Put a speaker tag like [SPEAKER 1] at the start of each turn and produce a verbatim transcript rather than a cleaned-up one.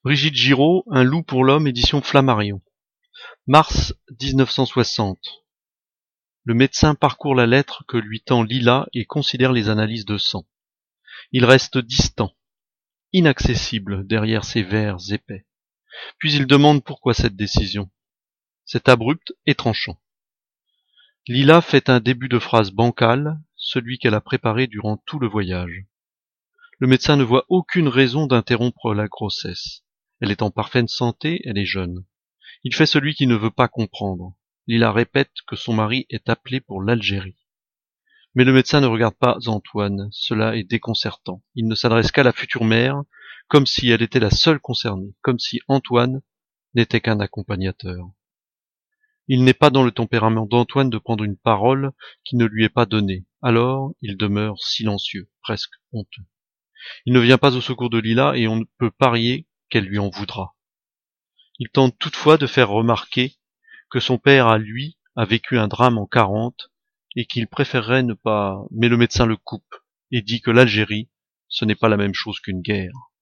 [SPEAKER 1] Brigitte Giraud, Un loup pour l'homme, édition Flammarion. Mars dix-neuf cent soixante. Le médecin parcourt la lettre que lui tend Lila et considère les analyses de sang. Il reste distant, inaccessible derrière ses vers épais. Puis il demande pourquoi cette décision. C'est abrupt et tranchant. Lila fait un début de phrase bancal, celui qu'elle a préparé durant tout le voyage. Le médecin ne voit aucune raison d'interrompre la grossesse. Elle est en parfaite santé, elle est jeune. Il fait celui qui ne veut pas comprendre. Lila répète que son mari est appelé pour l'Algérie. Mais le médecin ne regarde pas Antoine, cela est déconcertant. Il ne s'adresse qu'à la future mère, comme si elle était la seule concernée, comme si Antoine n'était qu'un accompagnateur. Il n'est pas dans le tempérament d'Antoine de prendre une parole qui ne lui est pas donnée. Alors, il demeure silencieux, presque honteux. Il ne vient pas au secours de Lila et on ne peut parier qu'elle lui en voudra. Il tente toutefois de faire remarquer que son père, à lui, a vécu un drame en quarante et qu'il préférerait ne pas... Mais le médecin le coupe et dit que l'Algérie, ce n'est pas la même chose qu'une guerre.